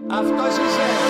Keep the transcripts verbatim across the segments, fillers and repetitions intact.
A w to się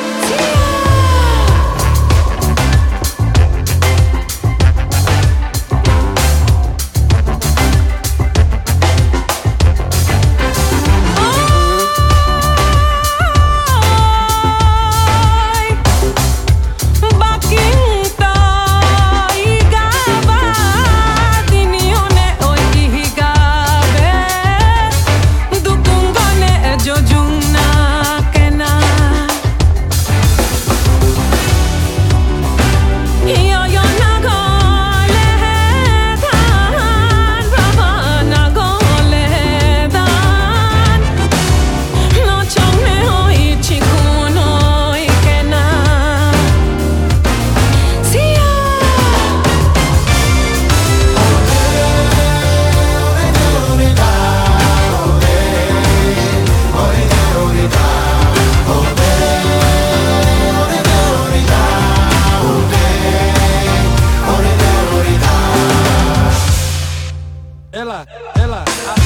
Ela, ela.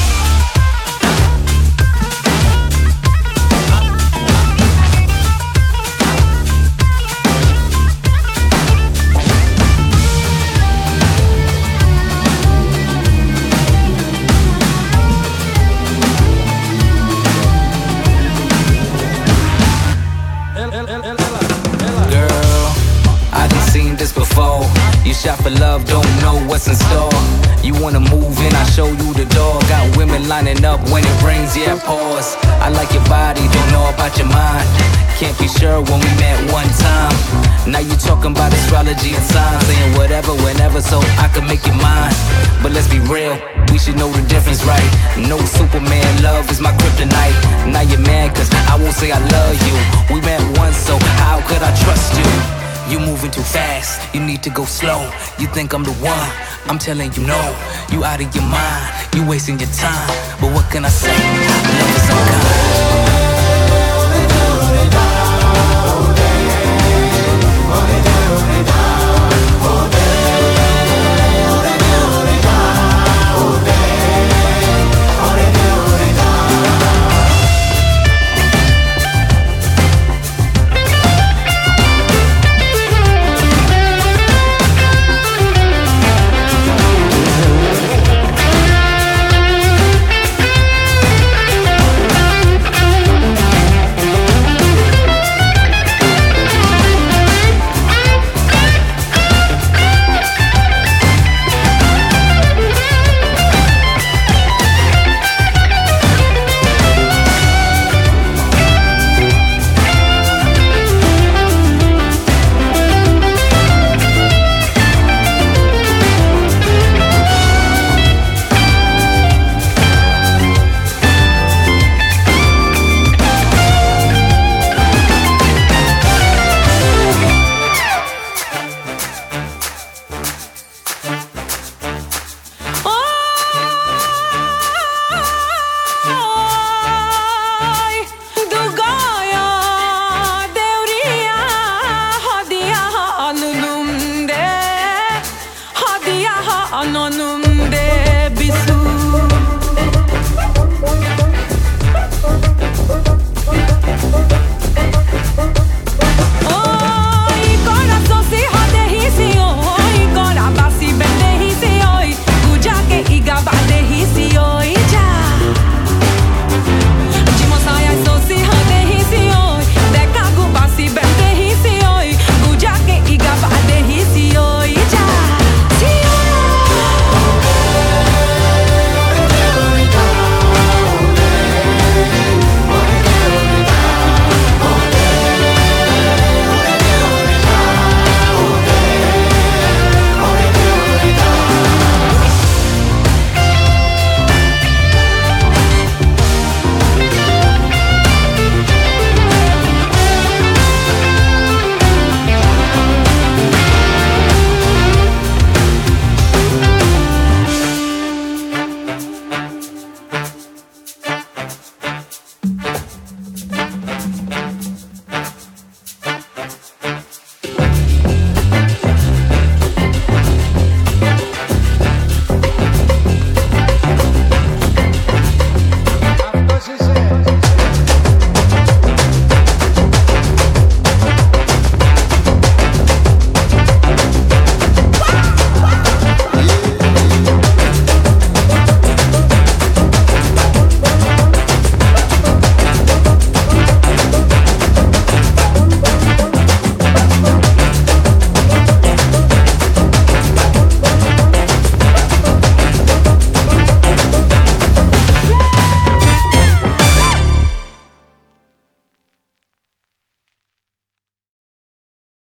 Girl, I done seen this before. You shot for love, don't know what's in store. You wanna move in, I show you the door. Got women lining up when it rains, yeah, pause. I like your body, don't know about your mind. Can't be sure when we met one time. Now you talking about astrology and signs, saying whatever, whenever, so I can make you mine. But let's be real, we should know the difference, right? No Superman, love is my kryptonite. Now you're mad cause I won't say I love you. We met once, so how could I trust you? You moving too fast, you need to go slow. You think I'm the one, I'm telling you no. You out of your mind, you wasting your time. But what can I say? Love is so kind.